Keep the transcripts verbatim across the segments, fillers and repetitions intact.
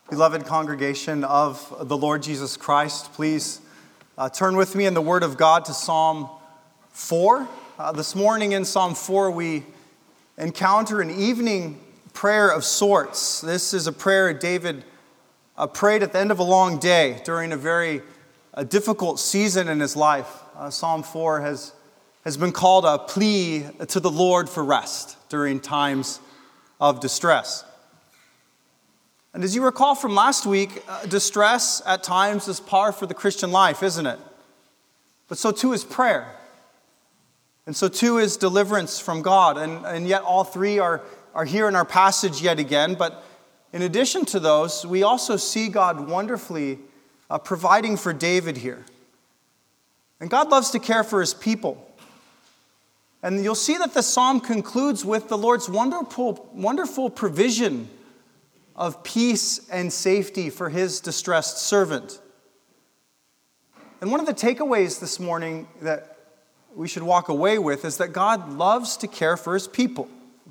Beloved congregation of the Lord Jesus Christ, please uh, turn with me in the Word of God to Psalm four. Uh, this morning in Psalm four, we encounter an evening prayer of sorts. This is a prayer David uh, prayed at the end of a long day during a very uh, difficult season in his life. Uh, Psalm four has, has been called a plea to the Lord for rest during times of distress. And as you recall from last week, uh, distress at times is par for the Christian life, isn't it? But so too is prayer. And so too is deliverance from God. And, and yet all three are, are here in our passage yet again. But in addition to those, we also see God wonderfully uh, providing for David here. And God loves to care for his people. And you'll see that the psalm concludes with the Lord's wonderful, wonderful provision of peace and safety for his distressed servant. And one of the takeaways this morning that we should walk away with is that God loves to care for his people.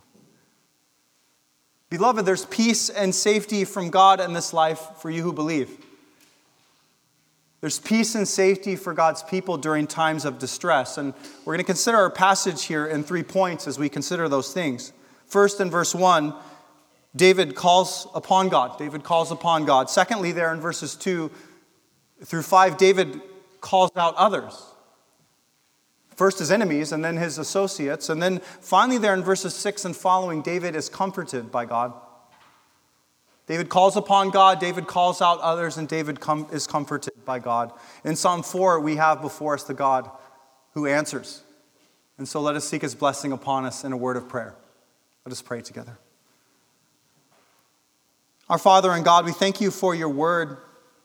Beloved, there's peace and safety from God in this life for you who believe. There's peace and safety for God's people during times of distress. And we're going to consider our passage here in three points as we consider those things. First, in verse one, David calls upon God. David calls upon God. Secondly, there in verses two through five, David calls out others. First his enemies and then his associates. And then finally there in verses six and following, David is comforted by God. David calls upon God, David calls out others, and David com- is comforted by God. In Psalm four, we have before us the God who answers. And so let us seek his blessing upon us in a word of prayer. Let us pray together. Our Father and God, we thank you for your word.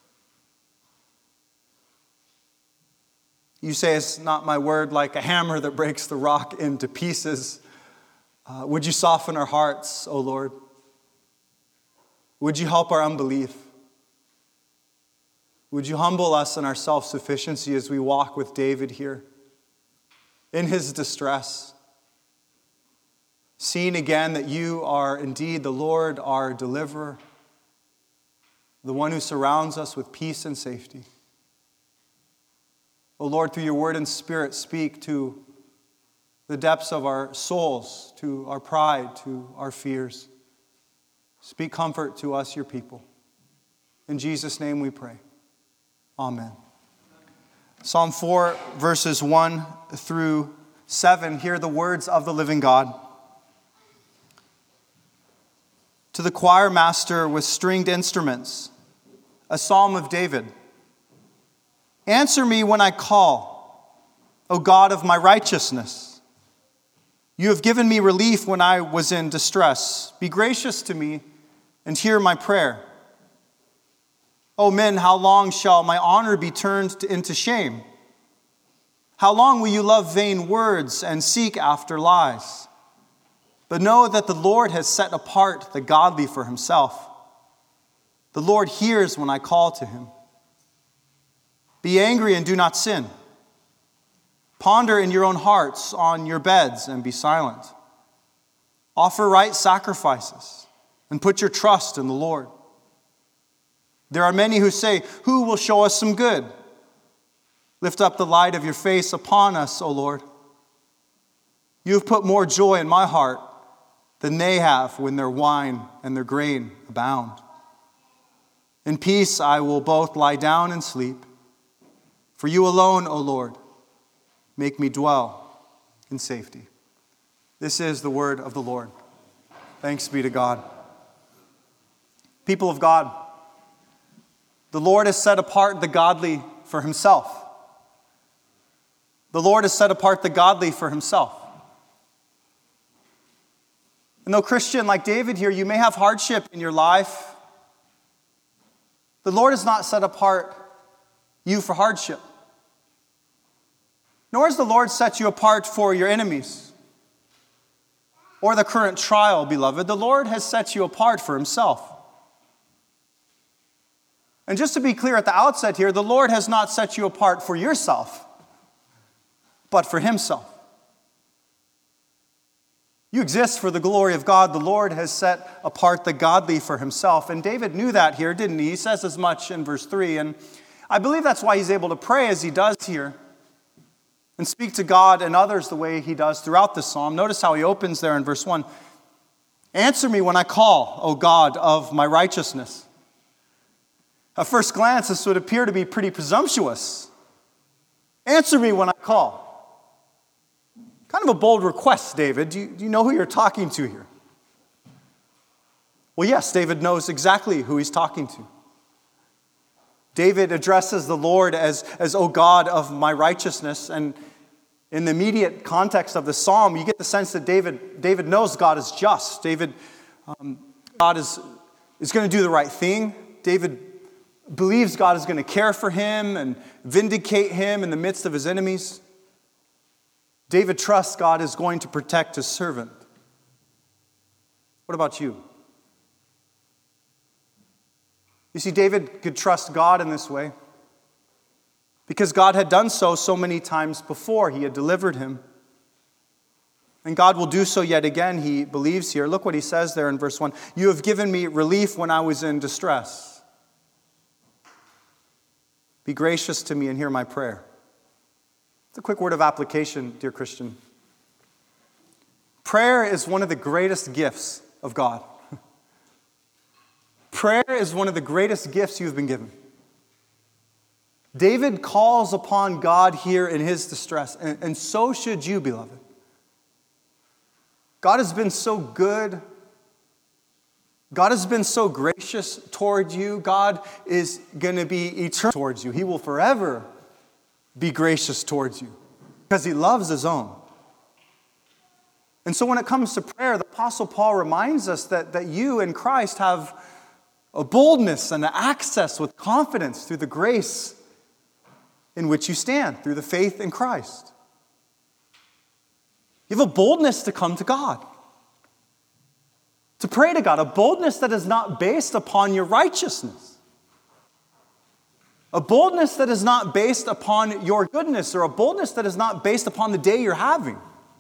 You say it's not my word like a hammer that breaks the rock into pieces. Uh, would you soften our hearts, O Lord? Would you help our unbelief? Would you humble us in our self-sufficiency as we walk with David here in his distress, seeing again that you are indeed the Lord, our deliverer, the one who surrounds us with peace and safety. O Lord, through your word and spirit, speak to the depths of our souls, to our pride, to our fears. Speak comfort to us, your people. In Jesus' name we pray. Amen. Psalm four, verses one through seven, hear the words of the living God. To the choir master with stringed instruments, a psalm of David. Answer me when I call, O God of my righteousness. You have given me relief when I was in distress. Be gracious to me and hear my prayer. O men, how long shall my honor be turned to, into shame? How long will you love vain words and seek after lies? But know that the Lord has set apart the godly for himself. The Lord hears when I call to him. Be angry and do not sin. Ponder in your own hearts on your beds and be silent. Offer right sacrifices and put your trust in the Lord. There are many who say, who will show us some good? Lift up the light of your face upon us, O Lord. You have put more joy in my heart than they have when their wine and their grain abound. In peace I will both lie down and sleep. For you alone, O Lord, make me dwell in safety. This is the word of the Lord. Thanks be to God. People of God, the Lord has set apart the godly for himself. The Lord has set apart the godly for himself. And though Christian, like David here, you may have hardship in your life, the Lord has not set apart you for hardship. Nor has the Lord set you apart for your enemies or the current trial, beloved. The Lord has set you apart for himself. And just to be clear at the outset here, the Lord has not set you apart for yourself, but for himself. You exist for the glory of God. The Lord has set apart the godly for himself. And David knew that here, didn't he? He says as much in verse three. And I believe that's why he's able to pray as he does here and speak to God and others the way he does throughout this psalm. Notice how he opens there in verse one. Answer me when I call, O God of my righteousness. At first glance, this would appear to be pretty presumptuous. Answer me when I call. Kind of a bold request, David. Do you, do you know who you're talking to here? Well, yes, David knows exactly who he's talking to. David addresses the Lord as, as, O God of my righteousness. And in the immediate context of the psalm, you get the sense that David, David knows God is just. David, um, God is, is going to do the right thing. David believes God is going to care for him and vindicate him in the midst of his enemies. David trusts God is going to protect his servant. What about you? You see, David could trust God in this way because God had done so so many times before. He had delivered him. And God will do so yet again, he believes here. Look what he says there in verse one. You have given me relief when I was in distress. Be gracious to me and hear my prayer. It's a quick word of application, dear Christian. Prayer is one of the greatest gifts of God. Prayer is one of the greatest gifts you've been given. David calls upon God here in his distress, and, and so should you, beloved. God has been so good. God has been so gracious toward you. God is going to be eternal towards you. He will forever be gracious towards you because he loves his own. And so when it comes to prayer, the Apostle Paul reminds us that, that you in Christ have a boldness and an access with confidence through the grace in which you stand, through the faith in Christ. You have a boldness to come to God, to pray to God, a boldness that is not based upon your righteousness. A boldness that is not based upon your goodness, or a boldness that is not based upon the day you're having.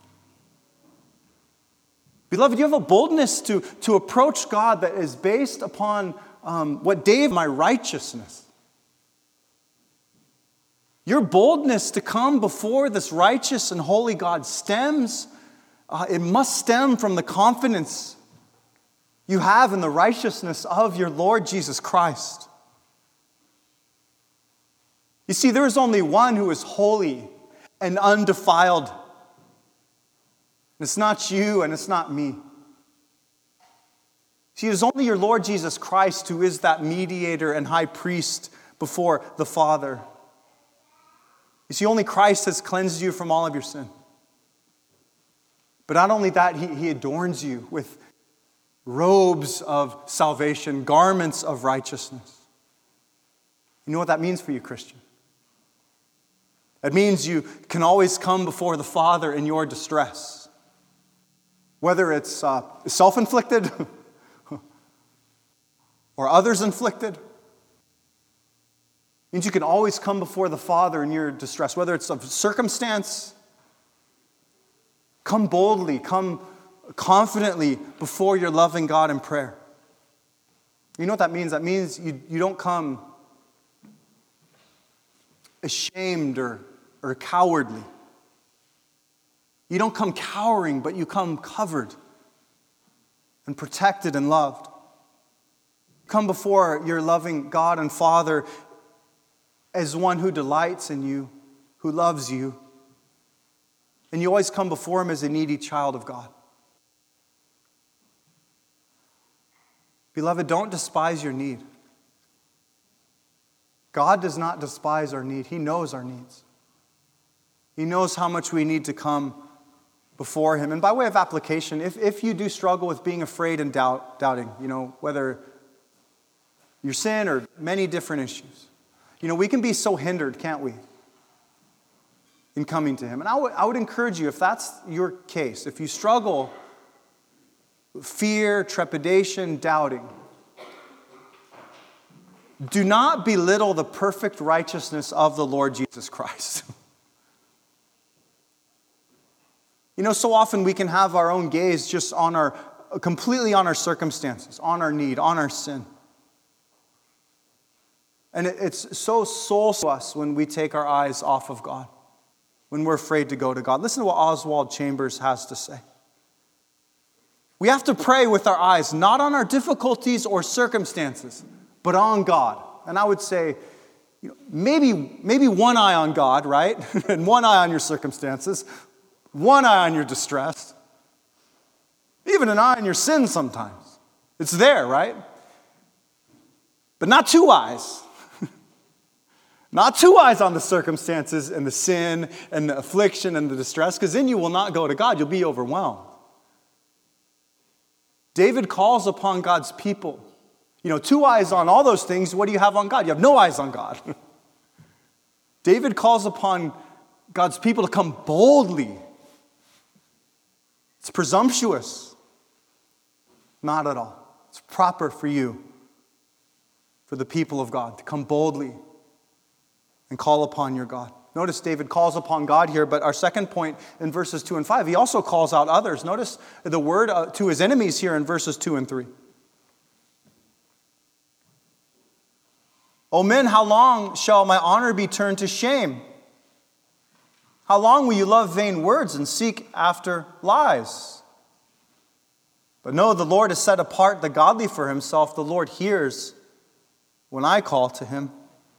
Beloved, you have a boldness to, to approach God that is based upon um, what Dave, my righteousness. Your boldness to come before this righteous and holy God stems, uh, it must stem from the confidence you have in the righteousness of your Lord Jesus Christ. You see, there is only one who is holy and undefiled. It's not you and it's not me. See, it is only your Lord Jesus Christ who is that mediator and high priest before the Father. You see, only Christ has cleansed you from all of your sin. But not only that, he, he adorns you with robes of salvation, garments of righteousness. You know what that means for you, Christian? It means you can always come before the Father in your distress. Whether it's uh, self-inflicted or others-inflicted. It means you can always come before the Father in your distress. Whether it's of circumstance, come boldly, come confidently before your loving God in prayer. You know what that means? That means you, you don't come ashamed or, or cowardly. You don't come cowering, but you come covered and protected and loved. Come before your loving God and Father as one who delights in you, who loves you. And you always come before him as a needy child of God. Beloved, don't despise your need. God does not despise our need. He knows our needs. He knows how much we need to come before him. And by way of application, if, if you do struggle with being afraid and doubt, doubting, you know, whether your sin or many different issues, you know, we can be so hindered, can't we, in coming to him. And I would, I would encourage you, if that's your case, if you struggle with fear, trepidation, doubting, do not belittle the perfect righteousness of the Lord Jesus Christ. You know, so often we can have our own gaze just on our, completely on our circumstances, on our need, on our sin. And it's so soul to us when we take our eyes off of God, when we're afraid to go to God. Listen to what Oswald Chambers has to say. We have to pray with our eyes, not on our difficulties or circumstances, but on God. And I would say, you know, maybe, maybe one eye on God, right? And one eye on your circumstances, one eye on your distress, even an eye on your sin sometimes. It's there, right? But not two eyes. Not two eyes on the circumstances and the sin and the affliction and the distress, because then you will not go to God. You'll be overwhelmed. David calls upon God's people. You know, two eyes on all those things. What do you have on God? You have no eyes on God. David calls upon God's people to come boldly. It's presumptuous. Not at all. It's proper for you, for the people of God, to come boldly and call upon your God. Notice David calls upon God here, but our second point in verses two and five, he also calls out others. Notice the word uh, to his enemies here in verses two and three. O men, how long shall my honor be turned to shame? How long will you love vain words and seek after lies? But no, the Lord has set apart the godly for himself. The Lord hears when I call to him.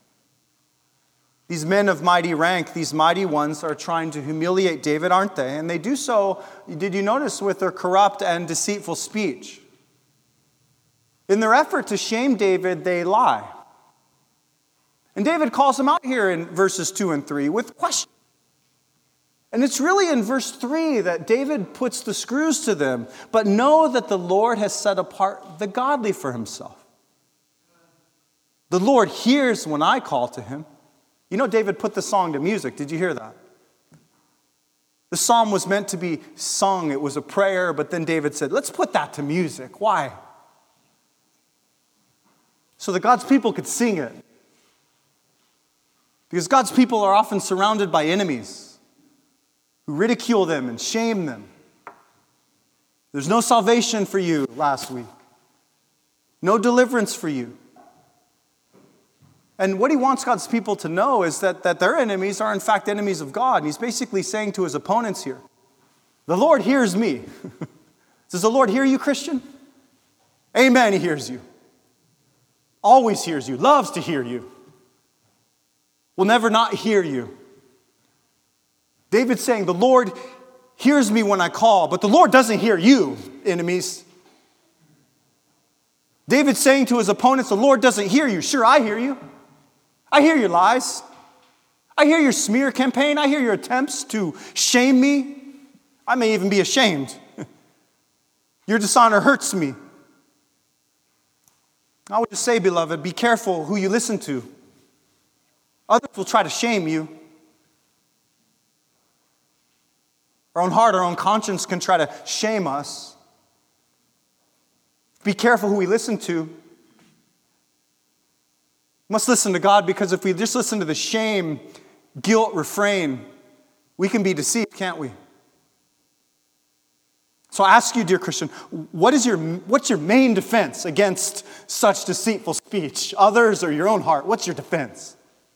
These men of mighty rank, these mighty ones, are trying to humiliate David, aren't they? And they do so, did you notice, with their corrupt and deceitful speech? In their effort to shame David, they lie. And David calls them out here in verses two and three with questions. And it's really in verse three that David puts the screws to them. But know that the Lord has set apart the godly for himself. The Lord hears when I call to him. You know, David put the song to music. Did you hear that? The psalm was meant to be sung. It was a prayer, but then David said, let's put that to music. Why? So that God's people could sing it. Because God's people are often surrounded by enemies who ridicule them and shame them. There's no salvation for you last week. No deliverance for you. And what he wants God's people to know is that, that their enemies are in fact enemies of God. And he's basically saying to his opponents here, the Lord hears me. Does the Lord hear you, Christian? Amen, he hears you. Always hears you, loves to hear you. Will never not hear you. David's saying, the Lord hears me when I call, but the Lord doesn't hear you, enemies. David's saying to his opponents, the Lord doesn't hear you. Sure, I hear you. I hear your lies. I hear your smear campaign. I hear your attempts to shame me. I may even be ashamed. Your dishonor hurts me. I would just say, beloved, be careful who you listen to. Others will try to shame you. Our own heart, our own conscience can try to shame us. Be careful who we listen to. We must listen to God, because if we just listen to the shame, guilt refrain, we can be deceived, can't we? So I ask you, dear Christian, what is your, what's your main defense against such deceitful speech? Others or your own heart? What's your defense?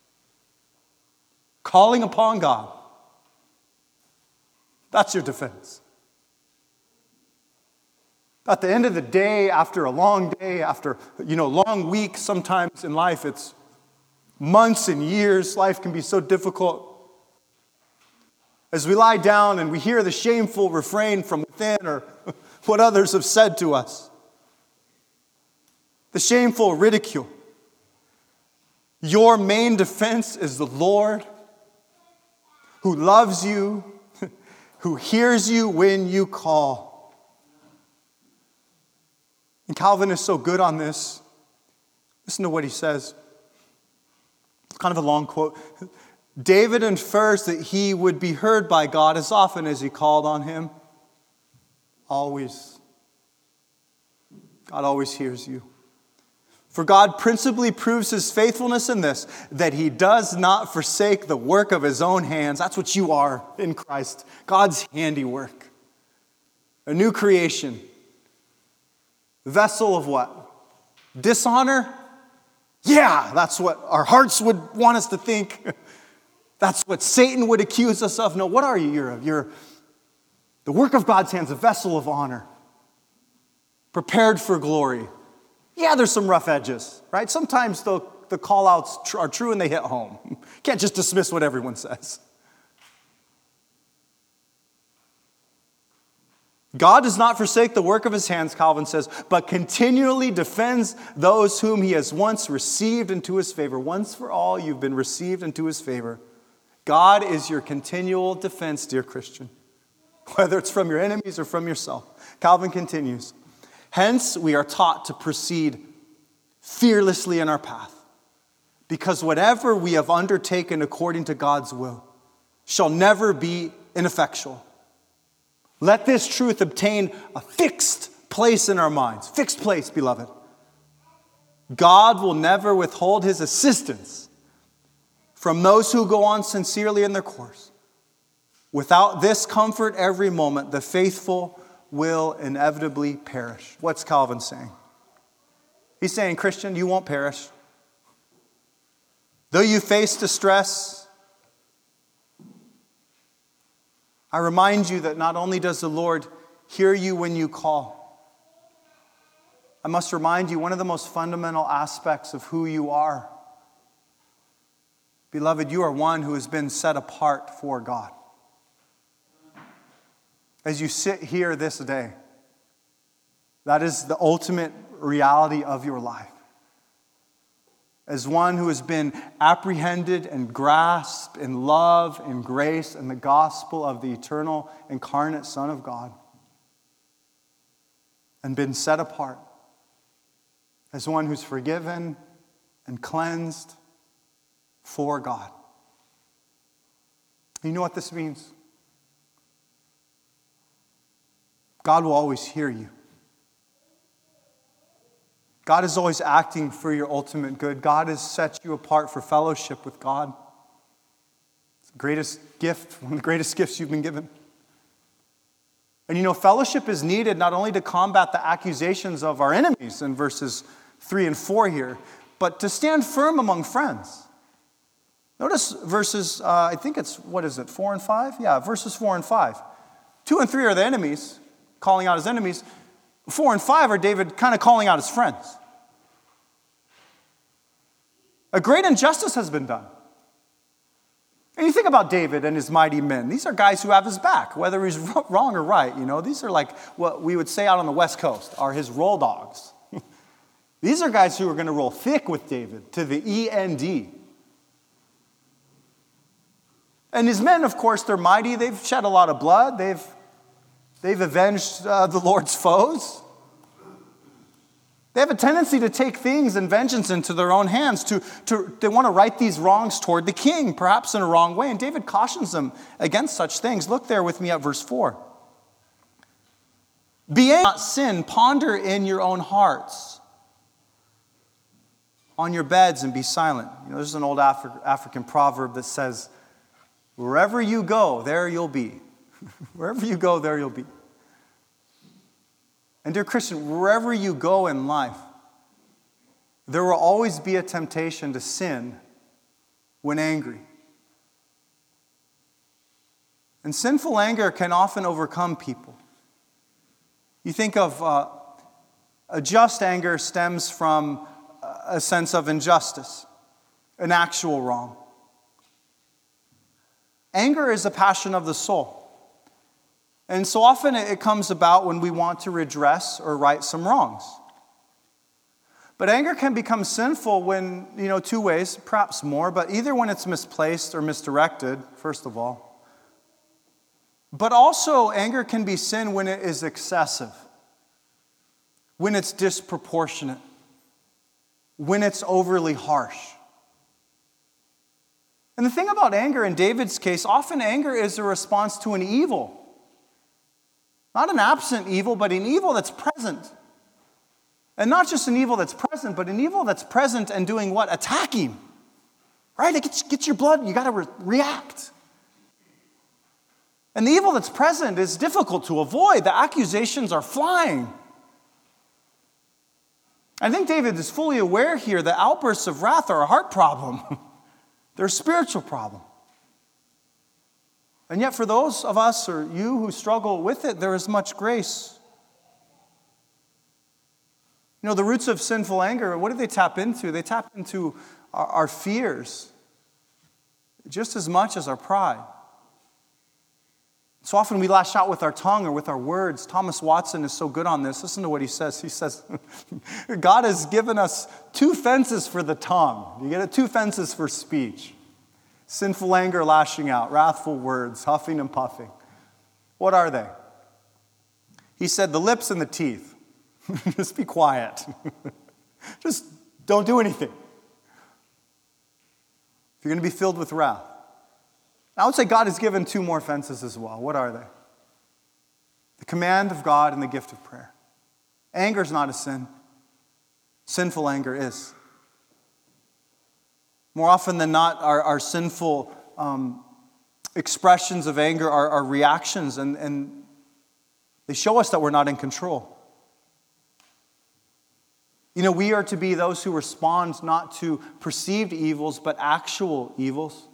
Calling upon God. That's your defense. At the end of the day, after a long day, after, you know, long weeks, sometimes in life, it's months and years. Life can be so difficult. As we lie down and we hear the shameful refrain from within or what others have said to us, the shameful ridicule, your main defense is the Lord, who loves you, who hears you when you call. And Calvin is so good on this. Listen to what he says. It's kind of a long quote. David infers that he would be heard by God as often as he called on him. Always. God always hears you. For God principally proves his faithfulness in this, that he does not forsake the work of his own hands. That's what you are in Christ. God's handiwork. A new creation. Vessel of what? Dishonor? Yeah, that's what our hearts would want us to think. That's what Satan would accuse us of. No, what are you? You're, you're the work of God's hands, a vessel of honor. Prepared for glory. Yeah, there's some rough edges, right? Sometimes the, the call-outs tr- are true and they hit home. You can't just dismiss what everyone says. God does not forsake the work of his hands, Calvin says, but continually defends those whom he has once received into his favor. Once for all, you've been received into his favor. God is your continual defense, dear Christian, whether it's from your enemies or from yourself. Calvin continues, hence we are taught to proceed fearlessly in our path, because whatever we have undertaken according to God's will shall never be ineffectual. Let this truth obtain a fixed place in our minds. Fixed place, beloved. God will never withhold his assistance from those who go on sincerely in their course. Without this comfort every moment, the faithful will inevitably perish. What's Calvin saying? He's saying, Christian, you won't perish. Though you face distress, I remind you that not only does the Lord hear you when you call, I must remind you one of the most fundamental aspects of who you are. Beloved, you are one who has been set apart for God. As you sit here this day, that is the ultimate reality of your life. As one who has been apprehended and grasped in love and grace and the gospel of the eternal incarnate Son of God, and been set apart as one who's forgiven and cleansed for God. You know what this means? God will always hear you. God is always acting for your ultimate good. God has set you apart for fellowship with God. It's the greatest gift, one of the greatest gifts you've been given. And you know, fellowship is needed not only to combat the accusations of our enemies in verses three and four here, but to stand firm among friends. Notice verses, uh, I think it's, what is it, four and five? Yeah, verses four and five. Two and three are the enemies, calling out his enemies. Four and five are David kind of calling out his friends. A great injustice has been done. And you think about David and his mighty men. These are guys who have his back, whether he's wrong or right. You know, these are like what we would say out on the West Coast are his roll dogs. These are guys who are going to roll thick with David to the E N D. And his men, of course, they're mighty. They've shed a lot of blood. They've They've avenged uh, the Lord's foes. They have a tendency to take things and vengeance into their own hands. To, to, they want to right these wrongs toward the king, perhaps in a wrong way. And David cautions them against such things. Look there with me at verse four. Be angry, not sin. Ponder in your own hearts, on your beds, and be silent. You know, there's an old Afri- African proverb that says, wherever you go, there you'll be. Wherever you go, there you'll be. And dear Christian, wherever you go in life, there will always be a temptation to sin when angry. And sinful anger can often overcome people. You think of uh, a just anger stems from a sense of injustice, an actual wrong. Anger is a passion of the soul. And so often it comes about when we want to redress or right some wrongs. But anger can become sinful when, you know, two ways, perhaps more, but either when it's misplaced or misdirected, first of all. But also anger can be sin when it is excessive, when it's disproportionate, when it's overly harsh. And the thing about anger in David's case, often anger is a response to an evil. Not an absent evil, but an evil that's present. And not just an evil that's present, but an evil that's present and doing what? Attacking. Right? It gets, gets your blood, you got to re- react. And the evil that's present is difficult to avoid. The accusations are flying. I think David is fully aware here that outbursts of wrath are a heart problem. They're a spiritual problem. And yet for those of us or you who struggle with it, there is much grace. You know, the roots of sinful anger, what do they tap into? They tap into our, our fears just as much as our pride. So often we lash out with our tongue or with our words. Thomas Watson is so good on this. Listen to what he says. He says, God has given us two fences for the tongue. You get it? Two fences for speech. Sinful anger, lashing out. Wrathful words, huffing and puffing. What are they? He said, the lips and the teeth. Just be quiet. Just don't do anything. If you're going to be filled with wrath. I would say God has given two more fences as well. What are they? The command of God and the gift of prayer. Anger is not a sin. Sinful anger is. More often than not, our, our sinful um, expressions of anger are, are reactions, and, and they show us that we're not in control. You know, we are to be those who respond not to perceived evils, but actual evils.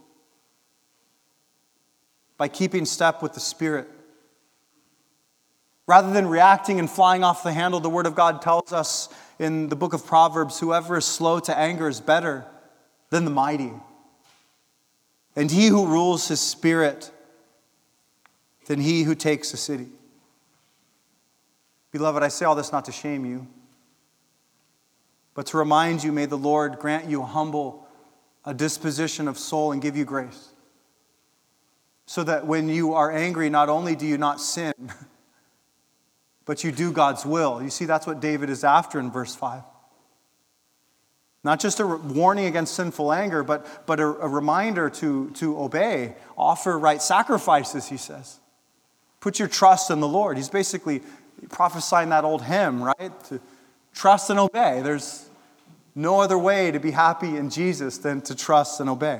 By keeping step with the Spirit. Rather than reacting and flying off the handle, the Word of God tells us in the book of Proverbs, whoever is slow to anger is better than the mighty. And he who rules his spirit than he who takes a city. Beloved, I say all this not to shame you, but to remind you, may the Lord grant you a humble a disposition of soul and give you grace. So that when you are angry, not only do you not sin, but you do God's will. You see, that's what David is after in verse five. Not just a warning against sinful anger, but, but a, a reminder to, to obey. Offer right sacrifices, he says. Put your trust in the Lord. He's basically prophesying that old hymn, right? To trust and obey. There's no other way to be happy in Jesus than to trust and obey.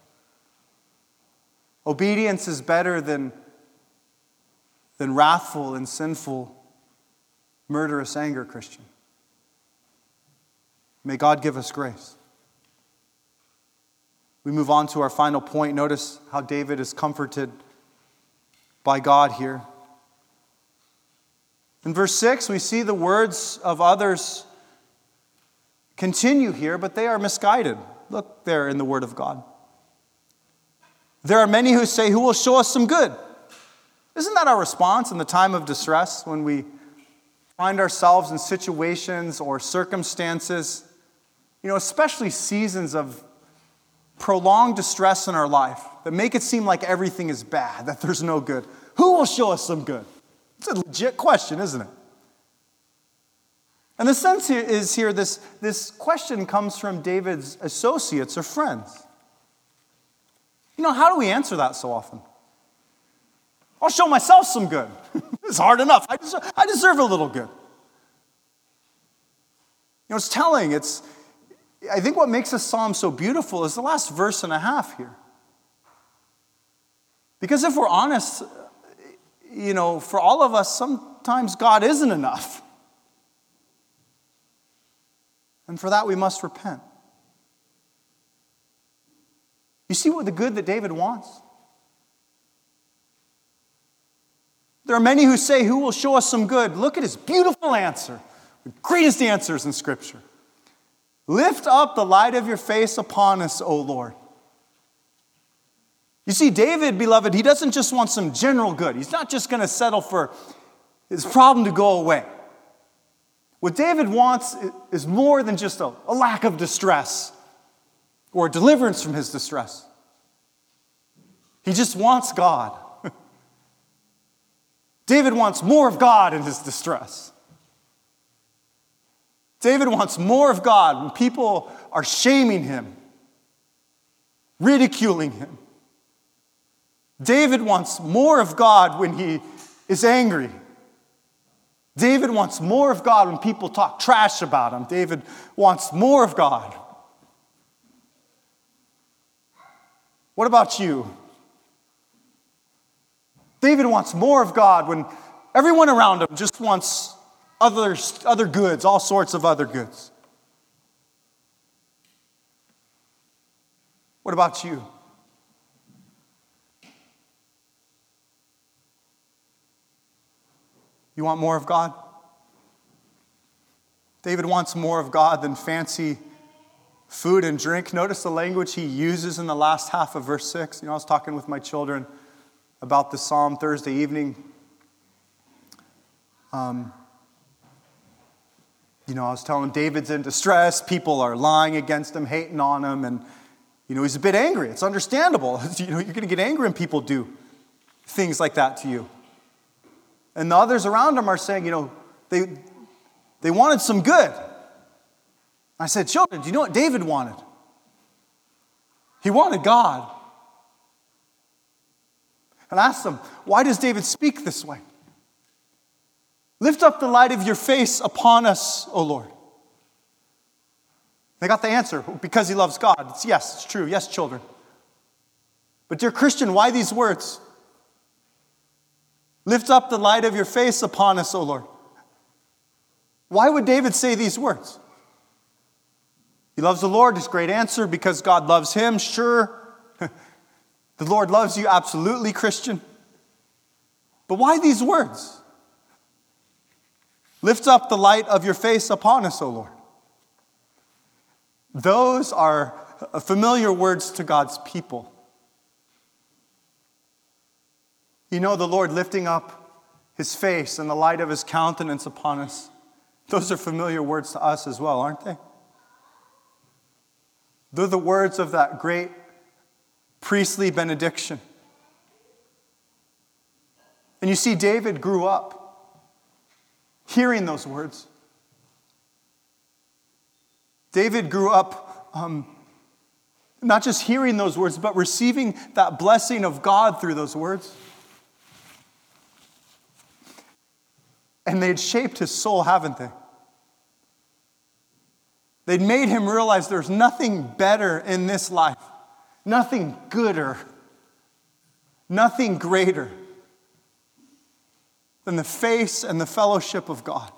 Obedience is better than, than wrathful and sinful, murderous anger, Christian. May God give us grace. We move on to our final point. Notice how David is comforted by God here. In verse six, we see the words of others continue here, but they are misguided. Look there in the Word of God. There are many who say, who will show us some good? Isn't that our response in the time of distress when we find ourselves in situations or circumstances, you know, especially seasons of prolonged distress in our life that make it seem like everything is bad, that there's no good? Who will show us some good? It's a legit question, isn't it? And the sense here is here, this, this question comes from David's associates or friends. You know, how do we answer that so often? I'll show myself some good. It's hard enough. I deserve, I deserve a little good. You know, it's telling. It's, I think what makes this psalm so beautiful is the last verse and a half here. Because if we're honest, you know, for all of us, sometimes God isn't enough. And for that, we must repent. You see what the good that David wants? There are many who say, who will show us some good? Look at his beautiful answer. The greatest answers in Scripture. Lift up the light of your face upon us, O Lord. You see, David, beloved, he doesn't just want some general good. He's not just going to settle for his problem to go away. What David wants is more than just a, a lack of distress or deliverance from his distress. He just wants God. David wants more of God in his distress. David wants more of God when people are shaming him, ridiculing him. David wants more of God when he is angry. David wants more of God when people talk trash about him. David wants more of God. What about you? David wants more of God when everyone around him just wants other, other goods, all sorts of other goods. What about you? You want more of God? David wants more of God than fancy food and drink. Notice the language he uses in the last half of verse six. You know, I was talking with my children about the psalm Thursday evening. Um, you know, I was telling him David's in distress. People are lying against him, hating on him, and you know, he's a bit angry. It's understandable. You know, you're going to get angry when people do things like that to you. And the others around him are saying, you know, they they wanted some good. I said, children, do you know what David wanted? He wanted God. And I asked them, why does David speak this way? Lift up the light of your face upon us, O Lord. They got the answer, because he loves God. It's yes, it's true. Yes, children. But dear Christian, why these words? Lift up the light of your face upon us, O Lord. Why would David say these words? He loves the Lord. His great answer, because God loves him. Sure. The Lord loves you, absolutely, Christian. But why these words? Lift up the light of your face upon us, O Lord. Those are familiar words to God's people. You know, the Lord lifting up his face and the light of his countenance upon us. Those are familiar words to us as well, aren't they? They're the words of that great priestly benediction. And you see, David grew up hearing those words. David grew up um, not just hearing those words, but receiving that blessing of God through those words. And they'd shaped his soul, haven't they? They'd made him realize there's nothing better in this life, nothing gooder, nothing greater than the face and the fellowship of God.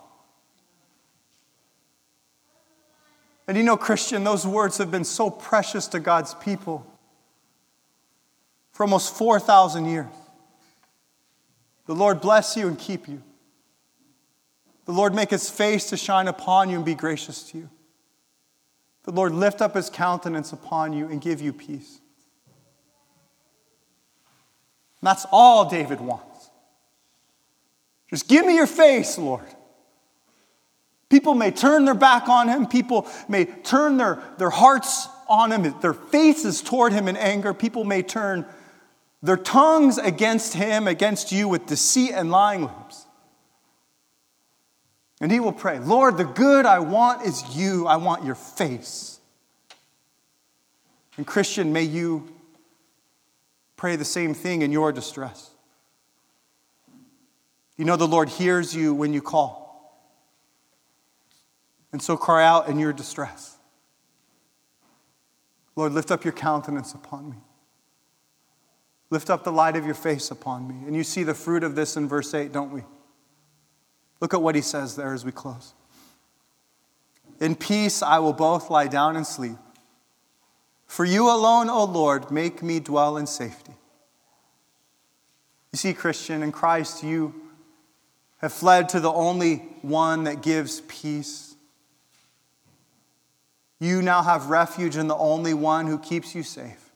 And you know, Christian, those words have been so precious to God's people for almost four thousand years. The Lord bless you and keep you. The Lord make his face to shine upon you and be gracious to you. The Lord lift up his countenance upon you and give you peace. And that's all David wants. Just give me your face, Lord. People may turn their back on him. People may turn their, their hearts on him, their faces toward him in anger. People may turn their tongues against him, against you with deceit and lying lips. And he will pray, Lord, the good I want is you. I want your face. And Christian, may you pray the same thing in your distress. You know the Lord hears you when you call. And so cry out in your distress. Lord, lift up your countenance upon me. Lift up the light of your face upon me. And you see the fruit of this in verse eight, don't we? Look at what he says there as we close. In peace I will both lie down and sleep. For you alone, O Lord, make me dwell in safety. You see, Christian, in Christ you have fled to the only one that gives peace. You now have refuge in the only one who keeps you safe.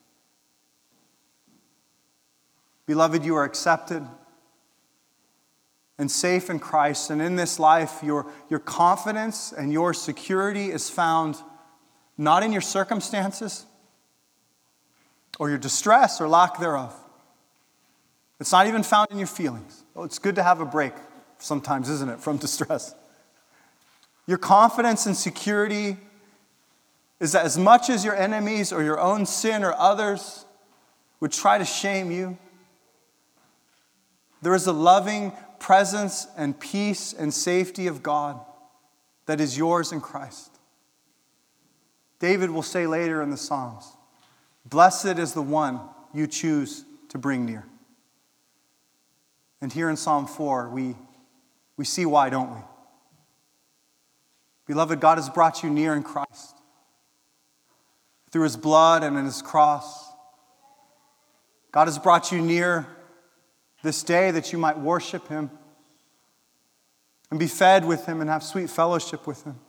Beloved, you are accepted and safe in Christ. And in this life, your, your confidence and your security is found not in your circumstances or your distress or lack thereof. It's not even found in your feelings. Oh, it's good to have a break sometimes, isn't it, from distress? Your confidence and security is that as much as your enemies or your own sin or others would try to shame you, there is a loving, presence and peace and safety of God that is yours in Christ. David will say later in the Psalms, "Blessed is the one you choose to bring near." And here in Psalm four, we, we see why, don't we? Beloved, God has brought you near in Christ. Through his blood and in his cross. God has brought you near this day that you might worship him and be fed with him and have sweet fellowship with him.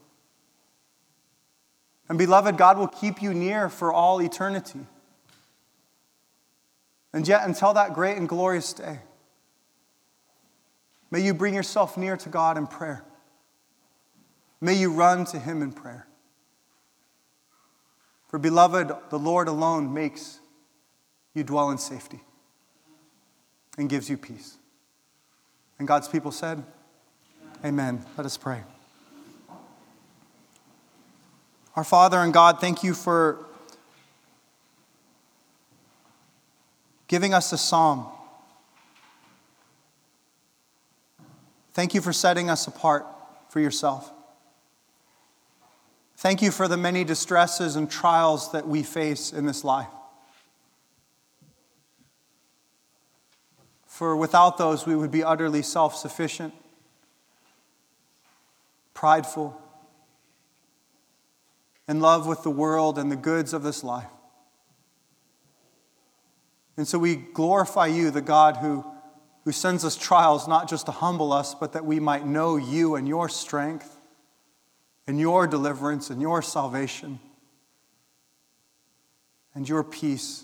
And beloved, God will keep you near for all eternity. And yet, until that great and glorious day, may you bring yourself near to God in prayer. May you run to him in prayer. For beloved, the Lord alone makes you dwell in safety and gives you peace. And God's people said, Amen. Let us pray. Our Father and God, thank you for giving us a psalm. Thank you for setting us apart for yourself. Thank you for the many distresses and trials that we face in this life. For without those, we would be utterly self-sufficient, prideful, in love with the world and the goods of this life. And so we glorify you, the God who, who sends us trials not just to humble us, but that we might know you and your strength and your deliverance and your salvation and your peace.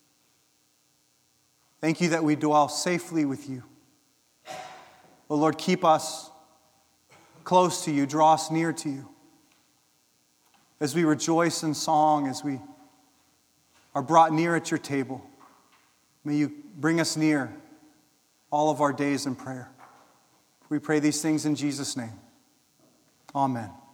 Thank you that we dwell safely with you. Oh Lord, keep us close to you, draw us near to you. As we rejoice in song, as we are brought near at your table, may you bring us near all of our days in prayer. We pray these things in Jesus' name. Amen.